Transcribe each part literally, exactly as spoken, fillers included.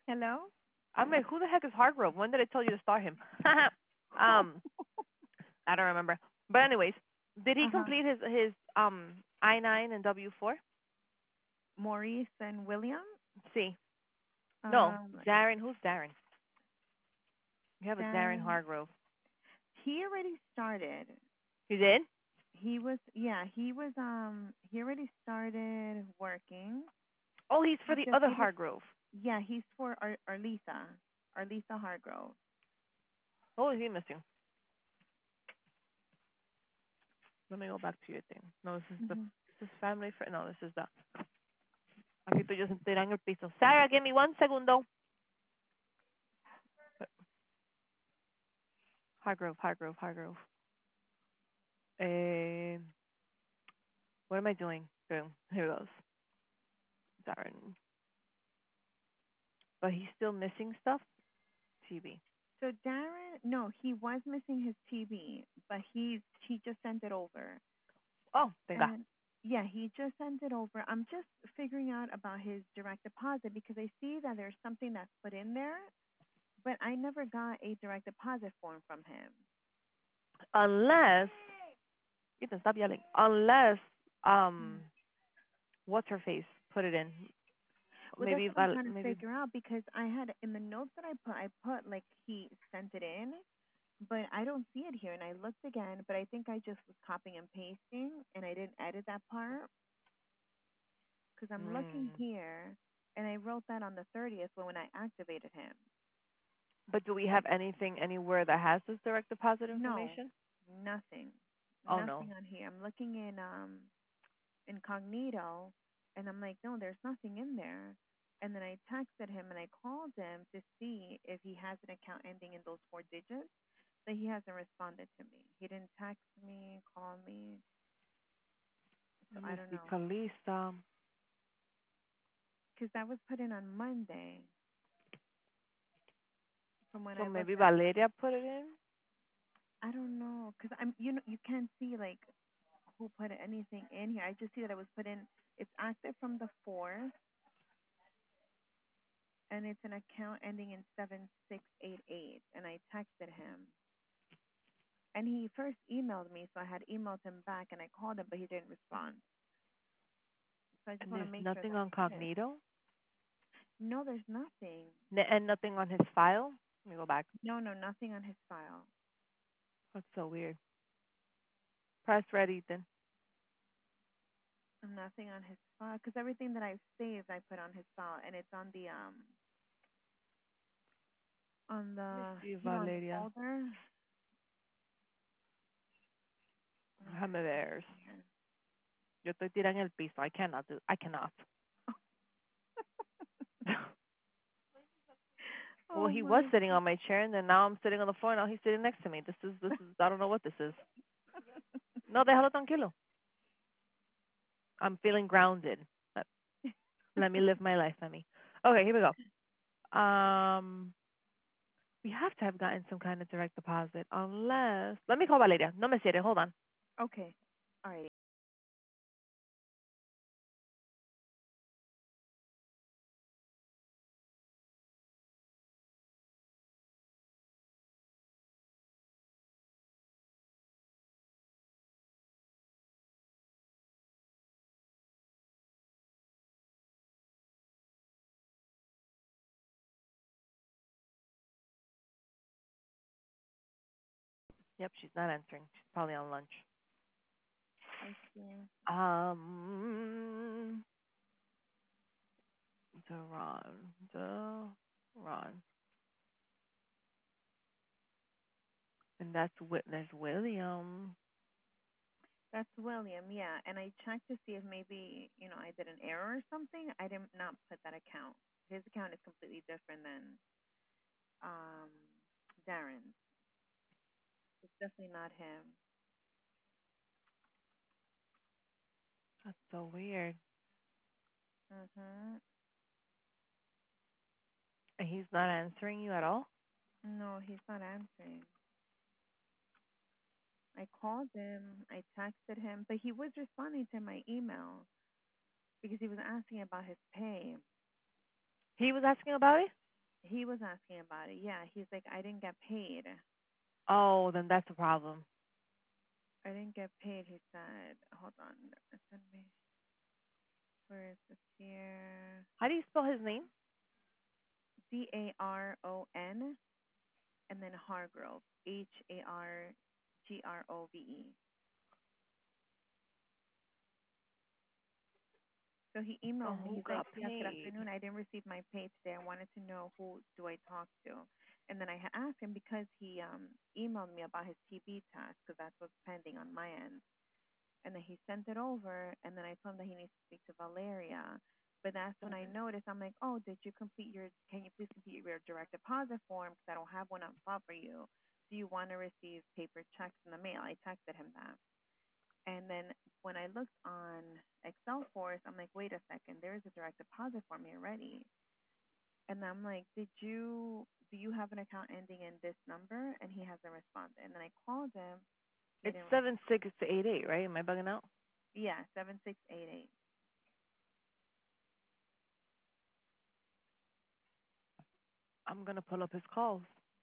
Hello? I'm like, who the heck is Hargrove? When did I tell you to start him? um, I don't remember. But anyways, did he Uh-huh. complete his his um I nine and W four? Maurice and William? See, no, Um, let me Darren. Who's Darren? You have a Darren Darren. Hargrove. He already started. You did? He was yeah, he was um he already started working. Oh, he's for He the just other needed Hargrove. yeah, he's for Ar- Arlisa. Arlisa Hargrove. Oh, is he missing? Let me go back to your thing. No, this is the Mhm. this is family for no, this is the aquí tú yo sentirán en el piso. Sarah, give me one segundo. Hargrove, Hargrove, Hargrove. Eh, what am I doing? Boom. Here it goes. Darren. But he's still missing stuff? T V. So Darren, no, he was missing his T V, but he he just sent it over. Oh, venga. And yeah, he just sent it over. I'm just figuring out about his direct deposit because I see that there's something that's put in there, but I never got a direct deposit form from him. Unless Ethan, stop yelling. Unless um Hmm. what's her face put it in. Well, that's Maybe what I'm Val trying to maybe figure out because I had in the notes that I put, I put like he sent it in, but I don't see it here. And I looked again, but I think I just was copying and pasting and I didn't edit that part because I'm looking mm. here and I wrote that on the thirtieth when I activated him. But do we have anything anywhere that has this direct deposit No, information? nothing. Oh no. Nothing on here. I'm looking in um incognito and I'm like, no, there's nothing in there. And then I texted him and I called him to see if he has an account ending in those four digits, but he hasn't responded to me. He didn't text me, call me, so Let I me don't see. know. Kalisa. Because that was put in on Monday from when So I maybe looked at it. Valeria put it in? I don't know because I'm you know you can't see like who put anything in here. I just see that it was put in. It's active from the fourth, and it's an account ending in seven six eight eight. And I texted him, and he first emailed me, so I had emailed him back, and I called him, but he didn't respond. So I just And want there's to make sure nothing that on it's his. Cognito? No, there's nothing. N- and nothing on his file? Let me go back. No, no, nothing on his file. That's so weird. Press red, Ethan. Nothing on his file, because everything that I've saved, I put on his file, and it's on the um on Let me the see, you know on the Valeria. folder. Déjame ver. Yeah. Yo estoy tirada en el piso. I cannot do. I cannot. Well, Oh he was my. sitting on my chair, and then now I'm sitting on the floor. Now he's sitting next to me. This is this is. I don't know what this is. No, déjalo tranquilo. I'm feeling grounded. Let, let me live my life, Emmy. Okay, here we go. Um, we have to have gotten some kind of direct deposit, unless. Let me call Valeria. No me cierre. Hold on. Okay. All right. Yep, she's not answering. She's probably on lunch. I see. Um, Deron, Deron, and that's Witness William. That's William, yeah. And I checked to see if maybe, you know, I did an error or something. I did not put that account. His account is completely different than um Darren's. It's definitely not him. That's so weird. Mhm. And he's not answering you at all. No, he's not answering. I called him, I texted him, but he was responding to my email because he was asking about his pay. He was asking about it. He was asking about it. Yeah, he's like, I didn't get paid. Oh, then that's a problem. I didn't get paid. He said, hold on, send me. Where is this here? How do you spell his name? C A R O N and then Hargrove. H A R G R O V E. So he So emailed me. who He's like, got yeah, good paid? afternoon. I didn't receive my pay today. I wanted to know who do I talk to. And then I asked him because he um emailed me about his T B test because that's what's pending on my end. And then he sent it over, and then I told him that he needs to speak to Valeria. But that's when I noticed, I'm like, oh, did you complete your, can you please complete your direct deposit form? Because I don't have one on file for you. Do you want to receive paper checks in the mail? I texted him that. And then when I looked on Excel Force, I'm like, wait a second, there is a direct deposit form here already. And I'm like, did you, do you have an account ending in this number? And he hasn't responded. And then I called him. He It's didn't respond. seven six to eight eight, right? Am I bugging out? Yeah, seven six eight eight. I'm gonna pull up his calls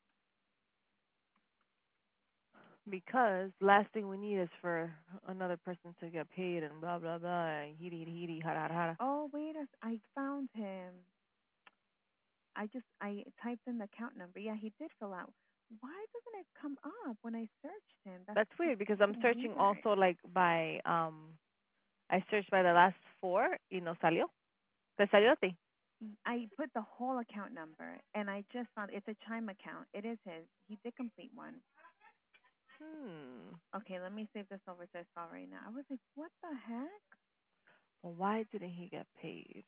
because last thing we need is for another person to get paid and blah blah blah and heedy heedy heedy hada hada hada. Oh, wait a, I found him. I just, I typed in the account number. Yeah, he did fill out. Why doesn't it come up when I searched him? That's That's weird because I'm freaking searching weird. also like by um I searched by the last four y no salió. ¿Te salió a ti? I put the whole account number, and I just found it's a Chime account. It is his. He did complete one. Hmm. Okay, let me save this over to his file right now. I was like, what the heck? Well, why didn't he get paid?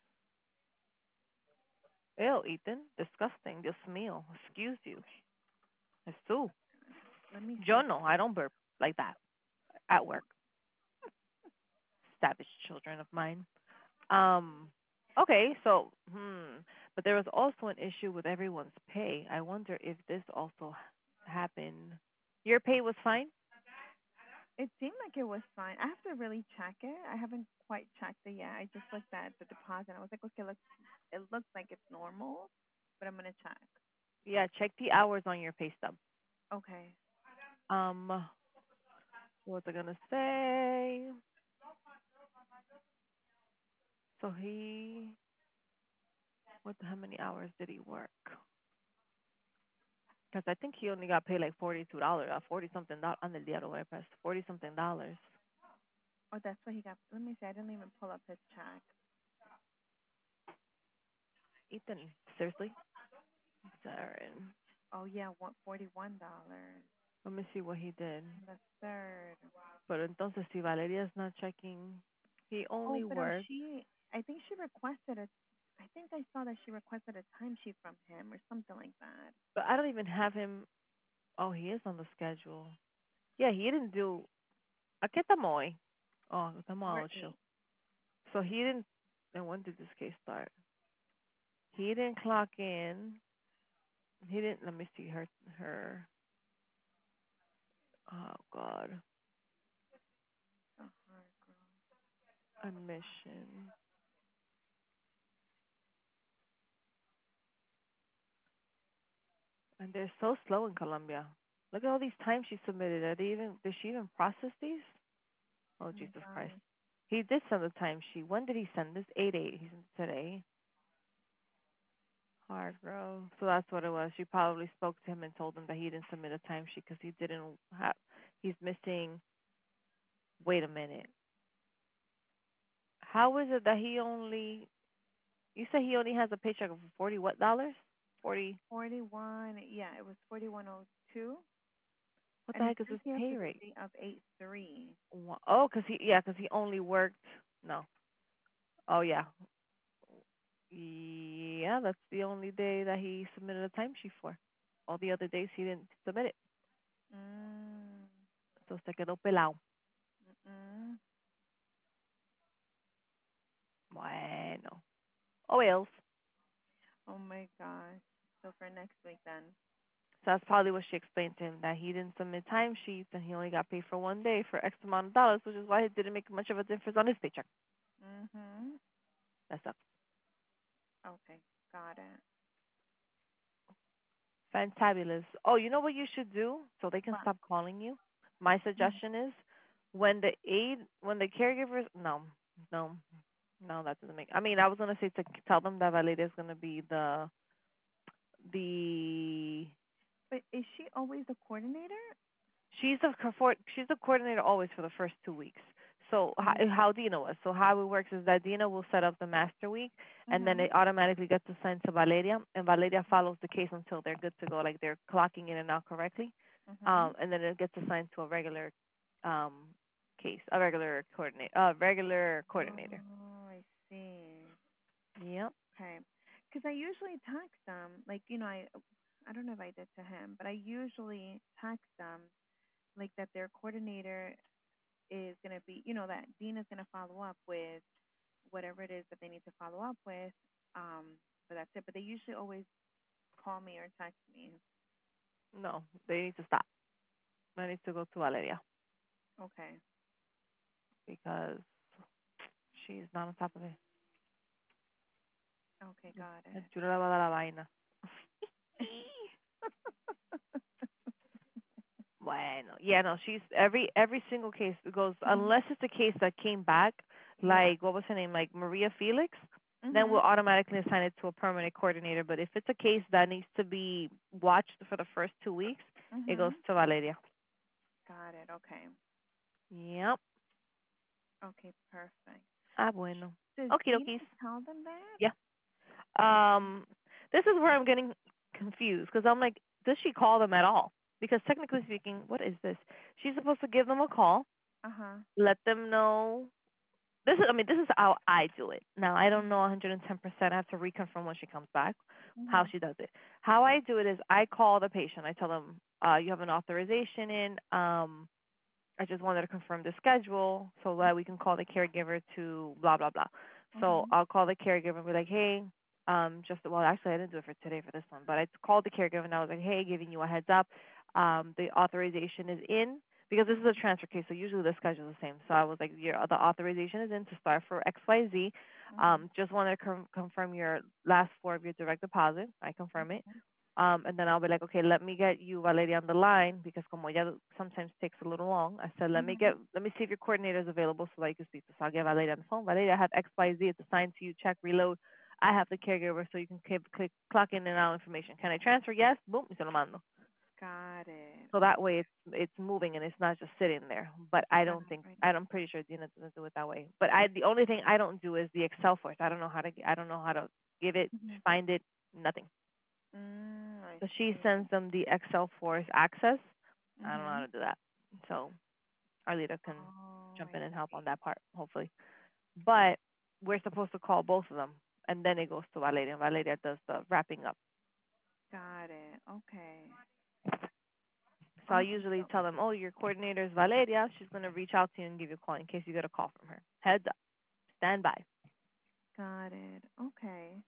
Ew, Ethan. Disgusting. Dios mío. Excuse you. Jesús. Let me Yo save no. this I over. don't burp like that at work. Savage children of mine. Um, okay, so hmm, but there was also an issue with everyone's pay. I wonder if this also happened. Your pay was fine. It seemed like it was fine. I have to really check it. I haven't quite checked it yet. I just looked at the deposit. I was like, okay, look, it looks like it's normal, but I'm gonna check. Yeah, check the hours on your pay stub. Okay. Um, what was I gonna say? So he, what? How many hours did he work? Because I think he only got paid like forty-two dollars, uh, forty something dollars on the diablo I pressed forty something dollars. Oh, that's what he got. Let me see. I didn't even pull up his check. Ethan, seriously? Darren. Oh yeah, one forty one dollars. Let me see what he did. The third. Pero entonces, si Valeria's not checking, he Oh, only but uh, worked. she. I think she requested a. I think I saw that she requested a timesheet from him or something like that. But I don't even have him. Oh, he is on the schedule. Yeah, he didn't do. ¿A qué estamos hoy? Oh, estamos a We're ocho. eight. So he didn't. And when did this case start? He didn't clock in. He didn't. Let me see her. Her. Oh God. Oh, hard girl. Admission. And they're so slow in Colombia. Look at all these times she submitted. Are they even? Did she even process these? Oh Oh my Jesus Christ. gosh. He did send the timesheet. When did he send this? Eight eight. He sent it today. Hargrove. So that's what it was. She probably spoke to him and told him that he didn't submit a timesheet because he didn't have. He's missing. Wait a minute. How is it that he only? You say he only has a paycheck of forty what dollars? Forty. Forty one. Yeah, it was forty one oh two, What the and it heck is says his here pay for the rate? date of eight three. Wha- Oh, cause he yeah, cause he only worked. No. Oh yeah. Yeah, that's the only day that he submitted a timesheet for. All the other days he didn't submit it. Mm. So se quedó pelado. Mm. Bueno. Oh well. Oh my gosh. So for next week then. So that's probably what she explained to him, that he didn't submit timesheets and he only got paid for one day for X amount of dollars, which is why it didn't make much of a difference on his paycheck. Mhm. That sucks. Okay. Got it. Fantabulous. Oh, you know what you should do so they can But stop calling you? My suggestion is when the aid, when the caregivers, no, no, no, that doesn't make. I mean, I was gonna say to tell them that Valeria is gonna be the the but is she always the coordinator? she's the co- she's the coordinator always for the first two weeks. So how, Mhm. how Dina was. So how it works is that Dina will set up the master week, and then Mhm. it automatically gets assigned to Valeria, and Valeria follows the case until they're good to go, like they're clocking in and out correctly, um, Mhm. and then it gets assigned to a regular um, case, a regular coordinator, a regular coordinator. Oh, I see. Yep. Okay. Because I usually text them, like you know, I I don't know if I did to him, but I usually text them like that their coordinator is gonna be, you know, that Dean is gonna follow up with whatever it is that they need to follow up with. Um, but that's it. But they usually always call me or text me. No, they need to stop. They need to go to Valeria Okay. because she's not on top of it. Okay, got it. Yo le voy a dar la vaina. Bueno, yeah, no, she's every every single case goes Mhm. unless it's a case that came back, Yeah. like what was her name, like Maria Felix, then we'll Mhm. automatically assign it to a permanent coordinator. But if it's a case that needs to be watched for the first two weeks, it goes Mhm. to Valeria. Got it. Okay. Yep. Okay. Perfect. Ah, bueno. Does Okie Dina dokies. tell them that? Yeah. Um, this is where I'm getting confused because I'm like, does she call them at all? Because technically speaking, what is this? She's supposed to give them a call, Uh huh. let them know. This is, I mean, this is how I do it. Now, I don't Mhm. know one hundred ten percent. I have to reconfirm when she comes back how Mhm. she does it. How I do it is I call the patient. I tell them, uh, you have an authorization in. Um, I just wanted to confirm the schedule so that we can call the caregiver to blah blah blah. So Mhm. I'll call the caregiver and be like, hey, um, just well, actually I didn't do it for today for this one, but I called the caregiver and I was like, hey, giving you a heads up, um, the authorization is in because this is a transfer case, so usually the schedule is the same. So I was like, your the authorization is in to start for X Y Z. Mhm. Um, just wanted to com- confirm your last four of your direct deposit. I confirm it. Um, and then I'll be like, okay, let me get you Valeria on the line because como ella sometimes takes a little long. I said, let me Mhm. get, let me see if your coordinator is available so that you can speak to. So I'll get Valeria on the phone. Valeria, I have X Y Z. It's assigned to you. Check, reload. I have the caregiver so you can click, click, clock in and out information. Can I transfer? Yes. Boom. Y se lo mando. Got it. So that way it's it's moving and it's not just sitting there. But I Right. don't think Right. I'm pretty sure Dina doesn't do it that way. But I the only thing I don't do is the Excel for it. I don't know how to I don't know how to give it, Mhm. find it, nothing. Mm, I So she see. sends them the Excel force access. I don't know how Mhm. to do that. So our leader can Oh, jump I in and help on see. that part, hopefully. But we're supposed to call both of them, and then it goes to Valeria. And Valeria does the wrapping up. Got it. Okay. So I Okay. usually So tell them, oh, your coordinator is Valeria. She's going to reach out to you and give you a call in case you get a call from her. Heads up. Stand by. got it. Okay.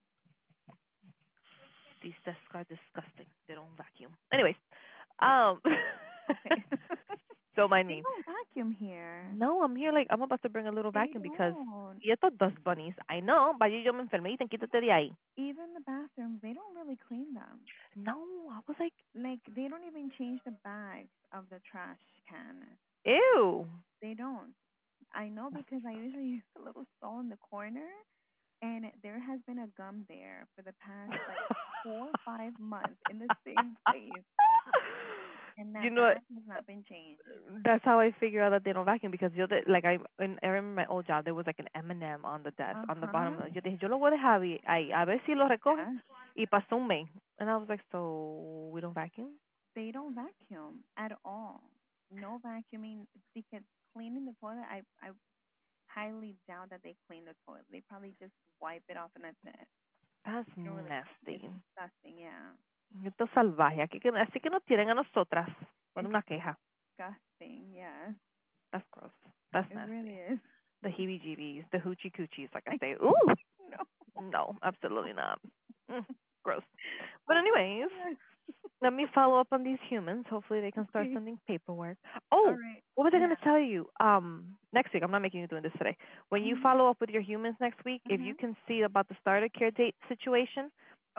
These desks are disgusting. They don't vacuum. Anyways, um, Okay. don't mind They me. don't vacuum here. No, I'm here like I'm about to bring a little They vacuum because don't. y estos dust bunnies, I know, vaya y yo me enfermé y te quítate de ahí. Even the bathrooms, they don't really clean them. No, I was like, Like they don't even change the bags of the trash can. ew. They don't. I know because I usually use a little stall in the corner, and there has been a gum there for the past like four or five months in the same place, and You that know, bag has not been changed. that's how I figure out that they don't vacuum because yo de, like I in, I remember my old job there was like an M and M on the desk Uh on the bottom. huh. Yo dije yo lo voy a dejar ahí, ahí, a ver si lo recogen Yeah. y pasó un mes. And I was like, so we don't vacuum? They don't vacuum at all. No vacuuming because cleaning the toilet, I I highly doubt that they clean the toilet. They probably just wipe it off and that's it. That's They don't really. It's nasty. disgusting. Yeah. Esto es salvaje. Aquí que, así que nos tienen a nosotras por It's una queja. disgusting. Yeah. That's gross. That's It really nasty. is. The heebie-jeebies, the hoochie coochies, like I say. Ooh, No. no, absolutely not. Mm, gross. But Oh my anyways, god. let me follow up on these humans. Hopefully they can start Okay. sending paperwork. All Oh, right. what was I going Yeah. to tell you? Um, next week, I'm not making you doing this today. When you Mhm. follow up with your humans next week, if you Mhm. can see about the starter care date situation,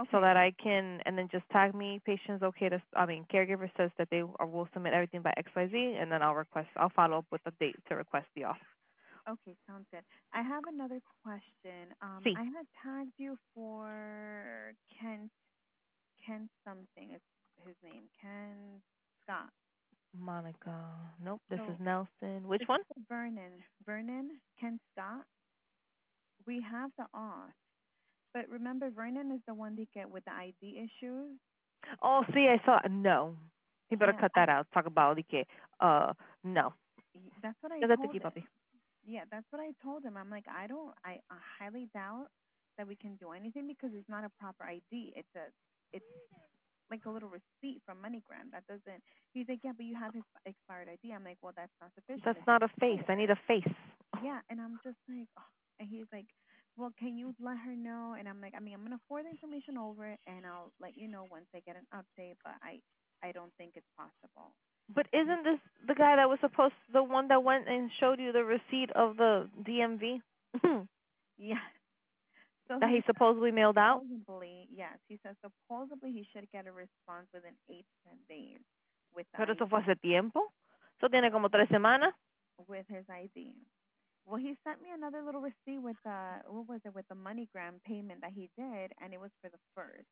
so that Okay. I can, and then just tag me. Patient's okay to, I mean, caregiver says that they are, will submit everything by X Y Z, and then I'll request, I'll follow up with a date to request the off. Okay, sounds good. I have another question. Um, See, I had tagged you for Ken Ken something. It's his name. Ken Scott. Monica. Nope, this is So Nelson. Which this one? is for Vernon. Vernon Ken Scott. We have the off. But remember, Vernon is the one that get with the I D issues. Oh, see, I saw. No, he better Yeah, cut I, that out. Talk about okay. Uh, no. that's what I Quédate told aquí, him. papi. Yeah, that's what I told him. I'm like, I don't, I, I highly doubt that we can do anything because it's not a proper I D. It's a, it's like a little receipt from MoneyGram. That doesn't. He's like, yeah, but you have his expired I D. I'm like, well, that's not sufficient. That's It's not a face. I need expired. a face. Yeah, and I'm just like, oh. And he's like, well, can you let her know? And I'm like, I mean, I'm gonna forward the information over, and I'll let you know once I get an update. But I, I don't think it's possible. But And he's, isn't this the guy that was supposed, the one that went and showed you the receipt of the D M V yeah. So that he he says supposedly mailed out? supposedly, yes, he says supposedly he should get a response within eight to ten days with the Pero I, eso fue hace tiempo. Eso tiene como tres semanas. with his I D. Well, he sent me another little receipt with the what was it with the MoneyGram payment that he did, and it was for the first.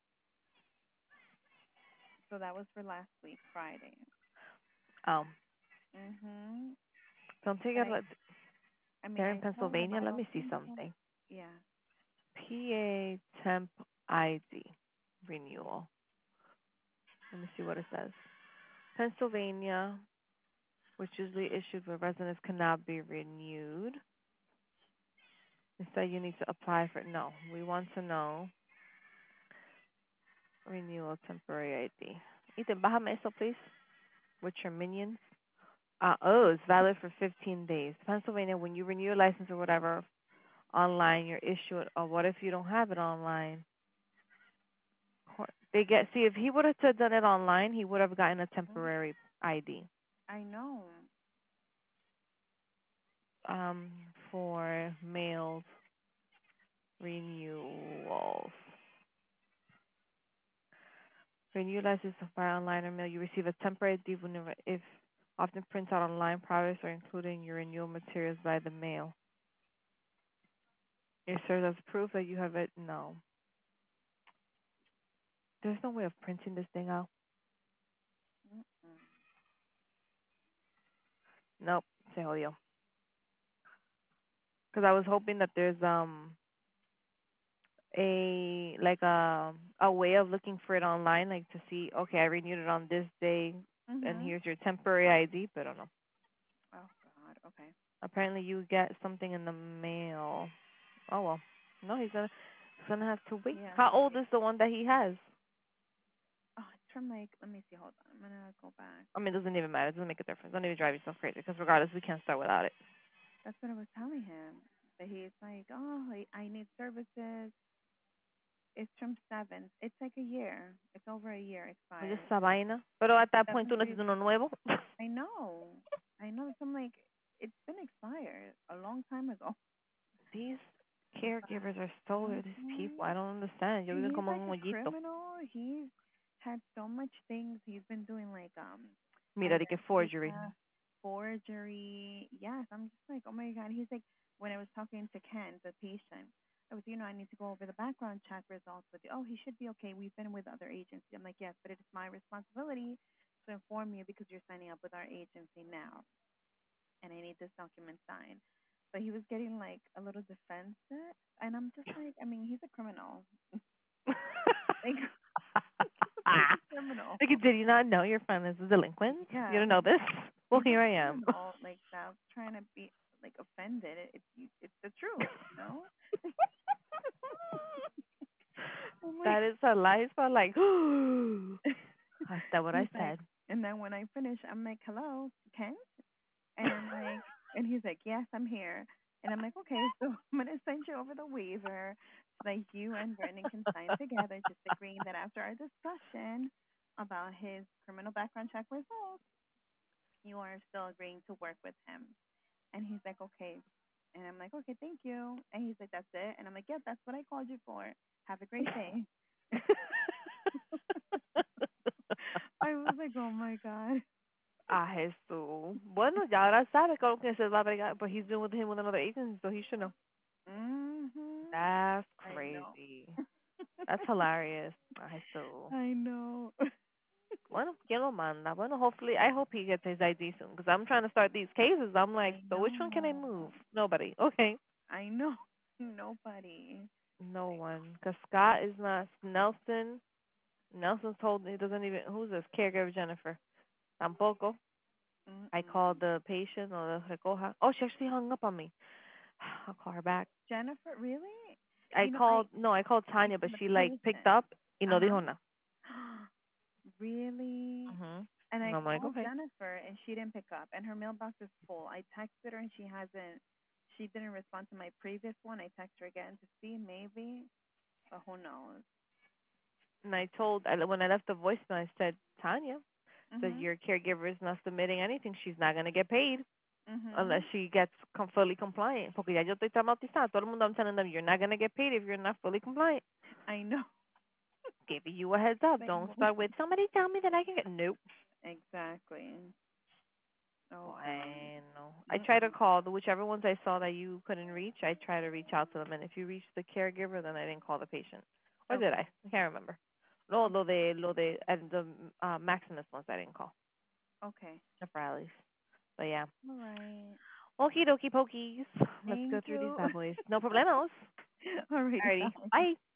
So that was for last week, Friday. Oh, Mhm. don't take But it. I, like- I mean, They're in I told him Pennsylvania. I Let don't me see think so. something. Yeah. P A temp I D renewal. Let me see what it says. Pennsylvania, which usually issued where residents cannot be renewed. Instead, you need to apply for. No, we want to know renewal temporary I D. Ethan, bájame eso, please, with your minions. Uh, oh, it's valid for fifteen days. Pennsylvania, when you renew your license or whatever online, you're issued. Or what if you don't have it online? They get, see, if he would have done it online, he would have gotten a Mhm. temporary I D. I know. Um, for mailed renewals. Renew license to file online or mail. You receive a temporary I D whenever, if often printed out online products or including your renewal materials by the mail. It serves as proof that you have it. No, there's no way of printing this thing out. Mm-mm. Nope, se jodió. Because I was hoping that there's um a like a a way of looking for it online, like to see, okay, I renewed it on this day, and Mhm. here's your temporary I D. But I don't know. Oh God. Okay. Apparently, you get something in the mail. Oh well. No, he's gonna he's gonna have to wait. He has How to old wait. is the one that he has? Oh, it's from like. Let me see. Hold on. I'm gonna go back. I mean, it doesn't even matter. It doesn't make a difference. Don't even drive yourself crazy. Because regardless, we can't start without it. That's what I was telling him. That he's like, oh, I, I need services. It's from seven. It's like a year. It's over a year Oye, expired. esa vaina. Pero at that point, Seven tú three. necesitas uno nuevo. I know. I know. So I'm like, it's been expired a long time ago. These But caregivers are so these people. mhm. I don't understand. Yo And viven he's como like en un a hoyito. criminal. He's had so much things. He's been doing like um Mira, de que identity forgery. theft, forgery. Yes, I'm just like, oh my God. He's like, when I was talking to Ken, the patient, I was, you know, I need to go over the background check results with you. Oh, he should be okay. We've been with other agencies. I'm like, yes, but it's my responsibility to inform you because you're signing up with our agency now, and I need this document signed. But he was getting like a little defensive, and I'm just like, I mean, he's a criminal. Like, he's a criminal. Like, did you not know your friend is a delinquent? You Yeah, don't know like this? Well, he's a here I am. criminal. Like, stop trying to be like offended. It, it, it's the truth, you know. Oh my. That is a lie. It's not like, that's that what He's I like, said. and then when I finish, I'm like, hello, Ken, and I'm like, and he's like, yes, I'm here, and I'm like, okay, so I'm gonna send you over the waiver so that you and Brendan can sign together, just agreeing that after our discussion about his criminal background check results, you are still agreeing to work with him. And he's like, okay. And I'm like, okay, thank you. And he's like, that's it. And I'm like, yeah, that's what I called you for. Have a great day. I was like, oh my god. Ah, Jesús. Bueno, ya ahora sabe con que se va a bregar, but he's been with him with another agent, so he should know. Mhm. That's I know. crazy. That's hilarious. Ah, Jesús. I know. Bueno, ¿quién lo manda? Bueno, hopefully, I hope he gets his I D soon, because I'm trying to start these cases. I'm like, I so which one can I know. move? Nobody. Okay. I know. Nobody. No one. Because Scott is not. Nelson. Nelson told me he doesn't even. Who's this? Caregiver Jennifer. Tampoco. I Mm-mm. called the patient or the recoja. Oh, she actually hung up on me. I'll call her back. Jennifer, really? I You know, I called. No, I called you Tanya, but call the she like picked patient. up y Uh no dijo nada. huh. Really? Mhm. And I I'm like, called okay. Jennifer and she didn't pick up, and her mailbox is full. I texted her and she hasn't. She didn't respond to my previous one. I texted her again to see maybe, but who knows? And I told I, when I left the voicemail, I said, Tanya, said Mhm. your caregiver is not submitting anything. She's not gonna get paid unless Mhm. she gets com- fully compliant. Porque ya yo estoy traumatizada. Todo el mundo, I'm telling them, you're not gonna get paid if you're not fully compliant. I know. Giving you a heads up. Like, Don't well, start with somebody tell me that I can get. Nope. exactly. Oh God. Bueno. I tried to Mm-mm. call the whichever ones I saw that you couldn't reach. I tried to reach out to them, and if you reached the caregiver, then I didn't call the patient. Or did Okay. I? I can't remember. No, lo Okay. de lo de and the uh, Maximus ones I didn't call. Okay. The Fridays. But yeah. All right. Okie dokie pokies. Let's go Thank through these you. bad boys. No problemos. All right. Alrighty. Bye. Bye.